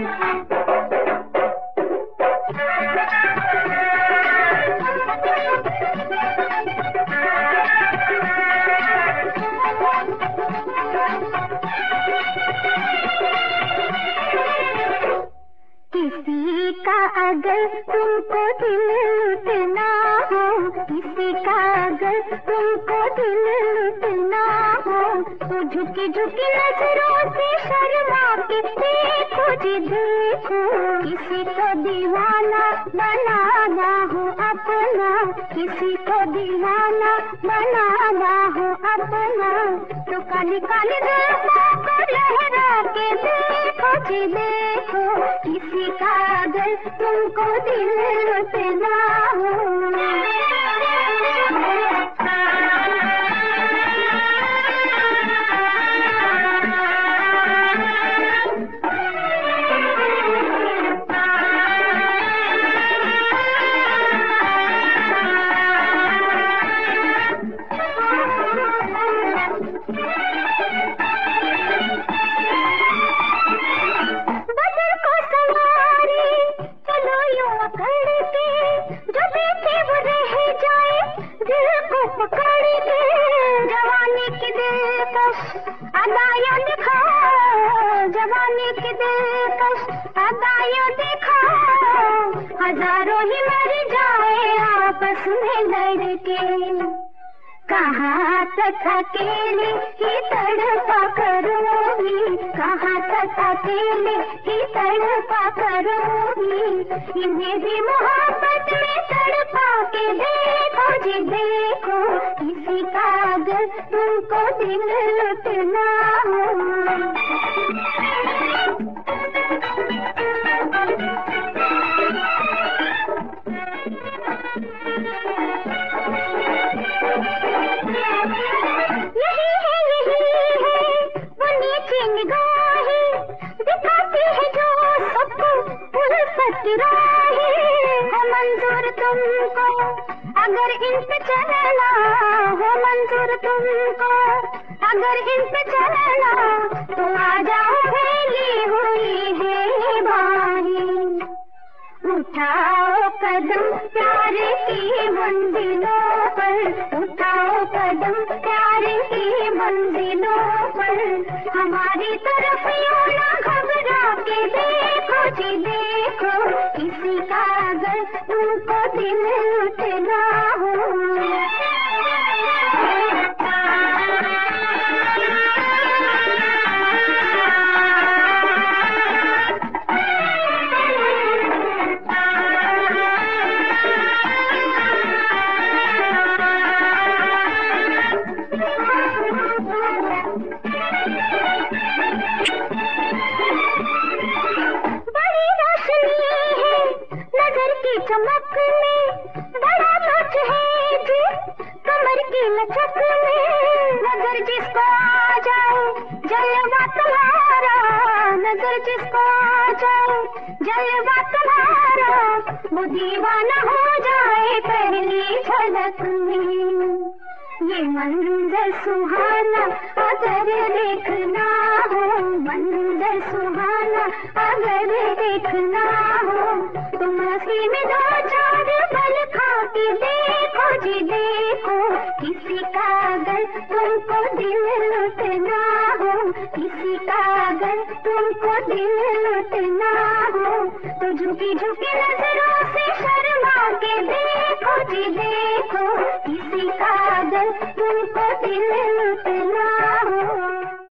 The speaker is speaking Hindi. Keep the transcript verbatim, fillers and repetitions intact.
किसी का अगर तुमको दिल लुटना हो, किसी का अगर तुमको दिल लुटना हो, तो झुकी झुकी नजरों से शर्मा के देखो जी देखो। किसी को दीवाना बनाना हो अपना, किसी को दीवाना बनाना हो अपना, तो काली काली जुल्फों को लहरा के देखो जी देखो। किसी का अगर तुमको दिल लुटना हो। पकड़ के जवानी की दिलकश अदाया दिखाओ, जवानी की दिलकश अदाया दिखाओ। हजारों ही मर जाए आपस में लड़के, कहाँ तक अकेले ही तड़पा करूँगी, कहाँ तक अकेले ही तड़पा करूँगी। इन्हें भी मोहब्बत में तड़पा के देखो जी देखो। किसी का अगर तुमको दिल लुटना हो। दिखाती है जो सबको उल्फत की राहें, हो मंजूर तुमको अगर इन पे चलना, हो मंजूर तुमको अगर इन पे चलना, तो आ जाओ फैली हुई है बाहें। उठाओ कदम प्यार की मंजिलों पर, उठाओ कदम प्यार की मंजिलों पर। हमारी तरफ यूं ना घबरा के देखो जी देखो। किसी का अगर तुमको दिल लुटना हो। चमक में बड़ा नाच है जी, कमर की लचक में। नजर जिसको आ जाए जलवा तुम्हारा, नजर जिसको आ जाए जलवा तुम्हारा, वो दीवाना हो जाए पहली झलक में। ये मंजर सुहाना अगर देखना हो, मंजर सुहाना अगर देखना हो, तुम हंसी में दो चार पल खा के देखो जी देखो। किसी का अगर तुमको दिल लुटना हो, किसी का अगर तुमको दिल लुटना हो, तो झुकी झुकी नजरों से शर्मा के देखो जी देखो। किसी का अगर तुमको दिल लुटना हो।